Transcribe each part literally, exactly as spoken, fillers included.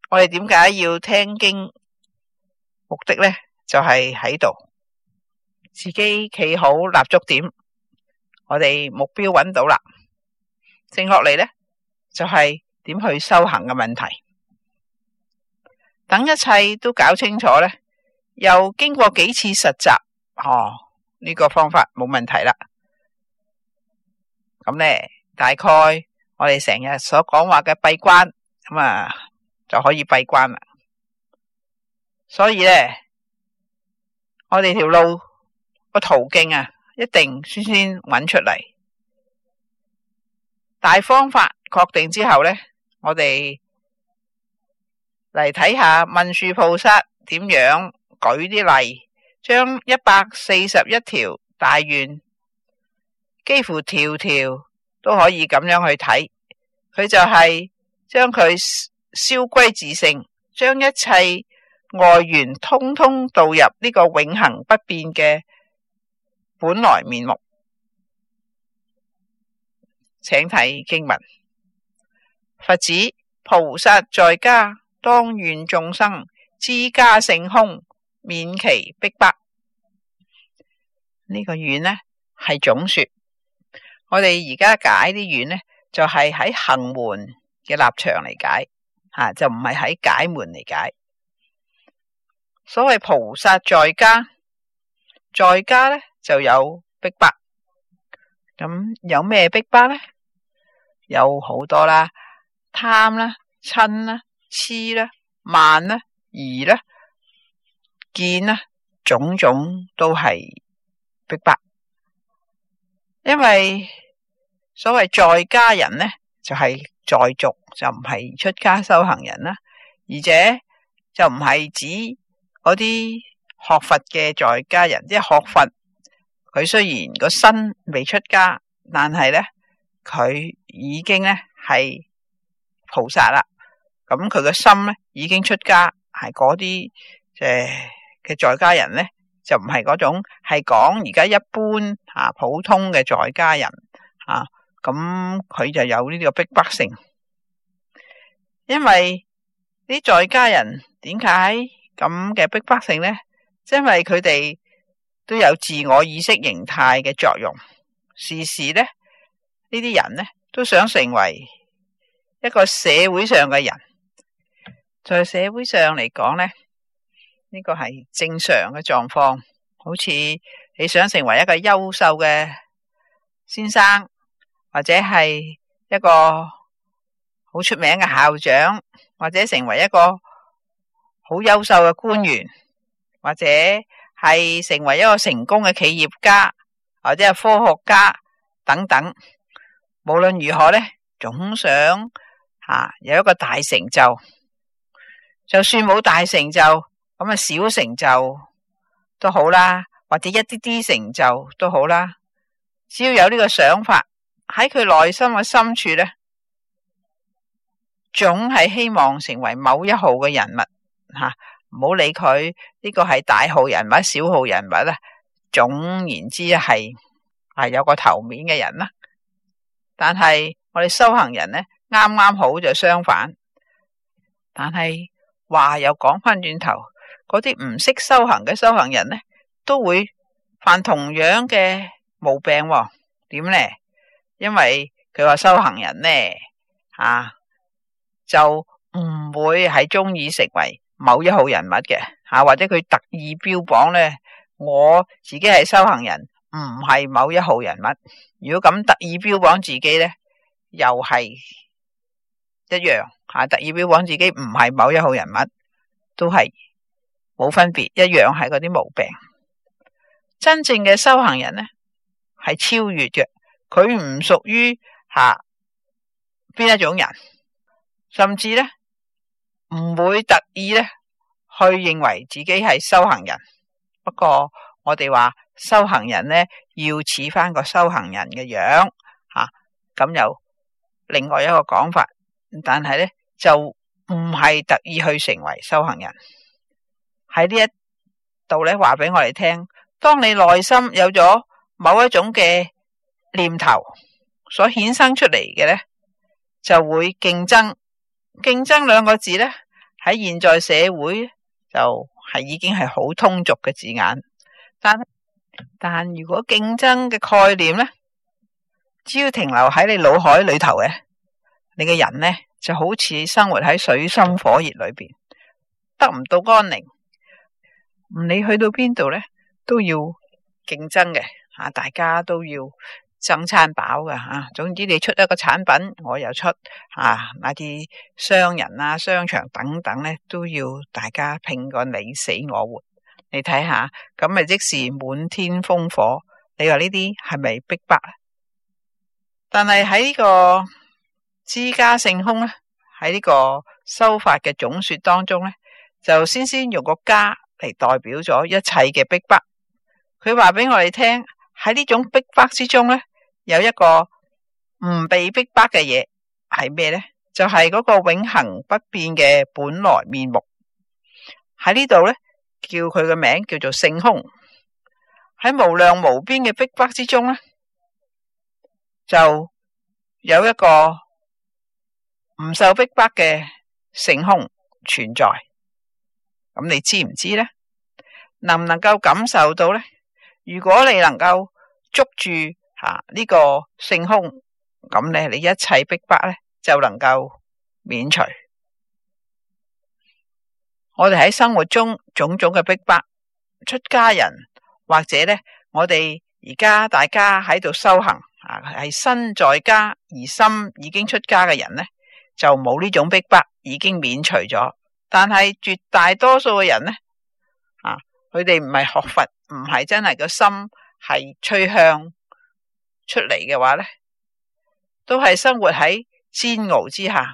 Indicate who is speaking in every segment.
Speaker 1: 我哋點解要聽經？目的呢，就係喺度自己企好立足點，我哋目標揾到啦，剩落嚟呢，就係點去修行嘅問題。等一切都搞清楚呢，又經過幾次實習，哦，呢個方法冇問題啦。咁呢，大概我哋成日所講話嘅閉關，咁啊就可以閉關啦。所以呢，我哋條路個途徑啊，一定先先揾出嚟。大方法確定之後呢，我哋嚟睇下文殊菩薩點樣舉啲例，將一百四十一條大願幾乎條條都可以咁樣去睇。佢就係將佢燒歸自性，將一切外緣通通導入呢個永恆不變嘅本來面目。請睇經文，佛子菩薩在家，當願眾生知家性空，免其逼迫。呢、這個願呢係總說，我哋而家解啲願呢，就係、是、喺行門嘅立場嚟解，吓、啊、就唔係喺解門嚟解。所謂菩薩在家，在家呢就有逼迫。咁有咩逼迫呢？有好多啦，貪啦、嗔啦、痴啦、慢啦、疑啦、見啦，種種都係逼迫。因為所謂在家人呢，就係、是、在俗，就唔係出家修行人啦，而且就唔係指嗰啲學佛嘅在家人，即係學佛，佢雖然個身未出家，但係呢，佢已經呢係菩薩啦。咁佢個心呢已經出家，係嗰啲誒嘅在家人呢，就唔係嗰種，係講而家一般啊普通嘅在家人啊，咁佢就有呢個逼迫性。因為啲在家人點解咁嘅逼迫性呢？因為佢哋都有自我意識形態嘅作用，時時呢呢啲人呢都想成為一個社會上嘅人。在社會上嚟講呢，呢個係正常嘅狀況。好似你想成為一個優秀嘅先生，或者係一個好出名嘅校長，或者成為一個好優秀嘅官員，或者係成為一個成功嘅企業家，或者係科學家等等。無論如何呢，總想啊有一個大成就。就算冇大成就，咁啊小成就都好啦，或者一啲啲成就都好啦。只要有呢個想法喺佢內心嘅深處呢，總係希望成為某一號嘅人物吓，唔好理佢呢個係大號人物、小號人物啦。總言之係係有個頭面嘅人啦。但係我哋修行人呢，啱啱好就相反。但係話又講翻轉頭，嗰啲唔識修行嘅修行人呢，都會犯同樣嘅毛病喎。點呢？因為佢話修行人呢，啊，就唔會係中意成為某一號人物嘅，啊，或者佢特意標榜呢，我自己係修行人，唔係某一號人物。如果咁特意標榜自己呢，又係一樣，啊，特意標榜自己唔係某一號人物，都係冇分別，一樣係嗰啲毛病。真正嘅修行人呢，係超越嘅，佢唔屬於吓邊一種人，甚至呢唔會特意呢去認為自己係修行人。不過我哋話修行人呢，要似翻個修行人嘅樣吓，咁又另外一個講法。但係呢就唔係特意去成為修行人。喺呢一度呢話俾我哋聽，當你內心有咗某一種嘅念頭所衍生出嚟嘅呢，就會競爭。競爭兩個字呢喺現在社會就係已經係好通俗嘅字眼。但但如果競爭嘅概念呢，只要停留喺你腦海裏頭嘅，你嘅人呢就好似生活喺水深火熱裏邊，得唔到安寧。唔理去到邊度呢，都要競爭嘅吓，大家都要爭餐飽嘅吓。總之你出一個產品，我又出吓，那啲商人啊、商場等等呢，都要大家拼個你死我活。你睇下，咁咪即是滿天烽火。你話呢啲係咪逼迫？但係喺呢個知家聖空咧，喺呢個修法嘅總說當中咧，就先先用個家嚟代表咗一切嘅逼迫。佢話俾我哋聽，喺呢種逼迫之中咧，有一個唔被逼迫嘅嘢係咩咧？就係、是、嗰個永恆不變嘅本來面目。喺呢度咧，叫佢嘅名叫做聖空。喺無量無邊嘅逼迫之中咧，就有一個唔受逼迫嘅聖空存在。咁你知唔知呢？能唔能夠感受到呢？如果你能夠捉住吓呢個聖空，咁咧你一切逼迫咧就能夠免除。我哋喺生活中種種嘅逼迫，出家人或者咧，我哋而家大家喺度修行啊，係身在家而心已經出家嘅人咧，就冇呢種逼迫，已經免除咗。但係絕大多數嘅人咧，啊，佢哋唔係學佛，唔係真係個心係趨向出嚟嘅話咧，都係生活喺煎熬之下。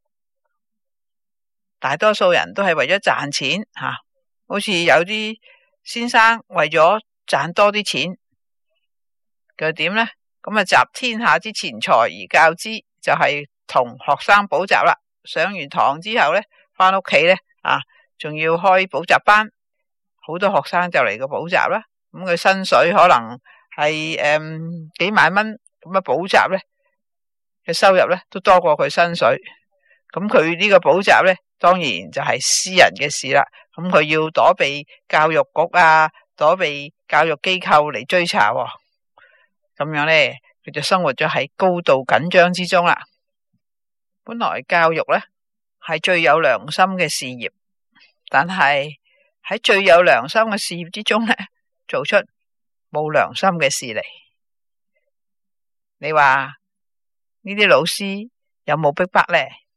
Speaker 1: 大多數人都係為咗賺錢吓、啊，好似有啲先生為咗賺多啲錢，佢點呢？咁啊，集天下之錢財而教之，就係、是、同學生補習啦。上完堂之後呢，翻屋企呢，啊，仲要開補習班，好多學生就嚟個補習啦。咁佢薪水可能係誒、嗯、幾萬蚊，咁啊補習呢嘅收入呢都多過佢薪水。咁佢呢個補習呢，當然就係私人嘅事啦。咁佢要躲避教育局啊，躲避教育機構嚟追查、哦，咁樣呢，佢就生活咗喺高度緊張之中啦。本來教育呢係最有良心嘅事業，但係喺最有良心嘅事業之中呢，做出冇良心嘅事嚟。你話呢啲老師有冇逼迫呢？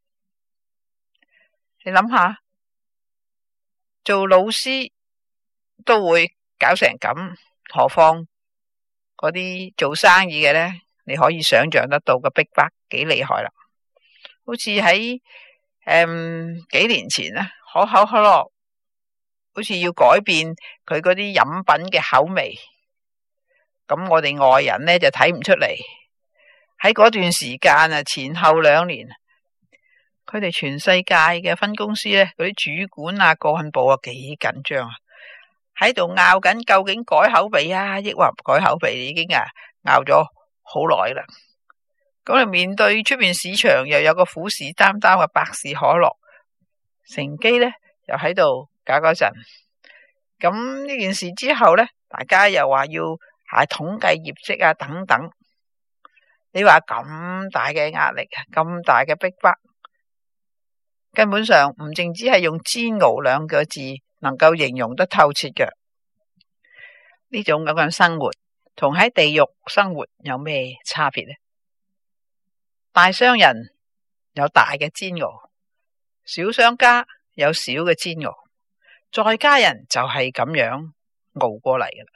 Speaker 1: 你諗下，做老師都會搞成咁，何況嗰啲做生意嘅呢？你可以想象得到個逼迫幾厲害啦。好似喺誒幾年前咧，可口可樂好似要改變佢嗰啲飲品嘅口味，咁我哋外人呢就睇唔出嚟。喺嗰段時間啊，前後兩年。佢哋全世界嘅分公司咧，嗰啲主管啊、幹部啊，幾緊張啊，喺度拗緊究竟改口味啊，抑或唔改口味，已經啊拗咗好耐啦。咁啊，面對出面市場又有個虎視眈眈嘅百事可樂，乘機咧又喺度搞嗰陣。咁呢件事之後咧，大家又話要係統計業績啊等等。你話咁大嘅壓力，咁大嘅逼迫。根本上唔淨只係用煎熬兩個字能夠形容得透徹嘅。呢種咁嘅生活同喺地獄生活有咩差別呢？大商人有大嘅煎熬，小商家有小嘅煎熬，在家人就係咁樣熬過嚟嘅啦。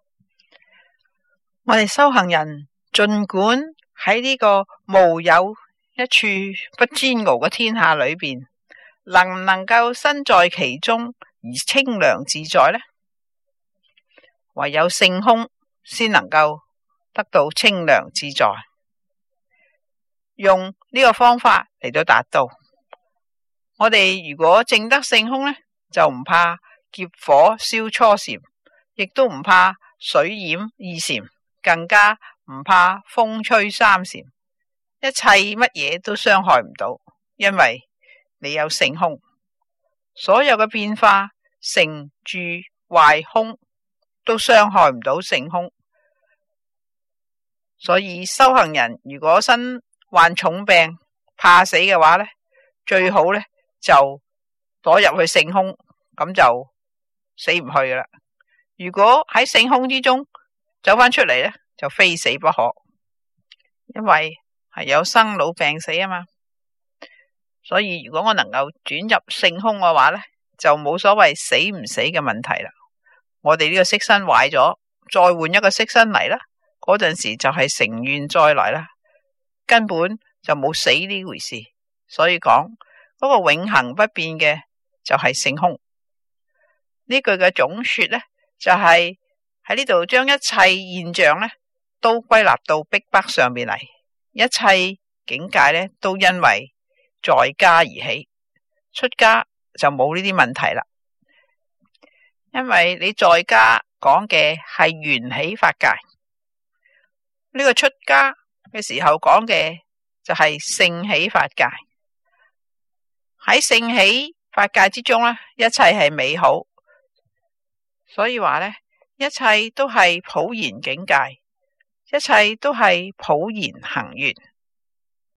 Speaker 1: 我哋修行人盡管喺呢個無有一處不煎熬嘅天下裏邊，能唔能夠身在其中而清涼自在呢？唯有聖空先能夠得到清涼自在。用呢個方法嚟到達到，我哋如果證得聖空呢，就唔怕劫火燒初禪，亦都唔怕水淹二禪，更加唔怕風吹三禪。一切乜嘢都傷害唔到，因為你有聖空。 所有嘅變化成住壞空都傷害唔到性空。所以修行人如果身患重病怕死嘅話咧，最好咧就躲入去性空，咁就死唔去噶啦。如果喺性空之中走翻出嚟咧，就非死不可，因為係有生老病死啊嘛。所以如果我能夠轉入性空嘅話咧，就冇所謂死唔死嘅問題啦。我哋呢個色身壞咗，再換一個色身嚟啦，嗰陣時就係成願再來啦，根本就冇死呢回事。所以講嗰個永恆不變嘅就係性空。呢句嘅總說呢，就係喺呢度將一切現象呢都歸納到逼迫上面嚟，一切境界呢都因為在家而起，出家就冇呢啲問題啦。因為你在家講嘅係緣起法界，呢個出家嘅時候講嘅就係性起法界。喺性起法界之中呢，一切係美好，所以話呢，一切都係普賢境界，一切都係普賢行願。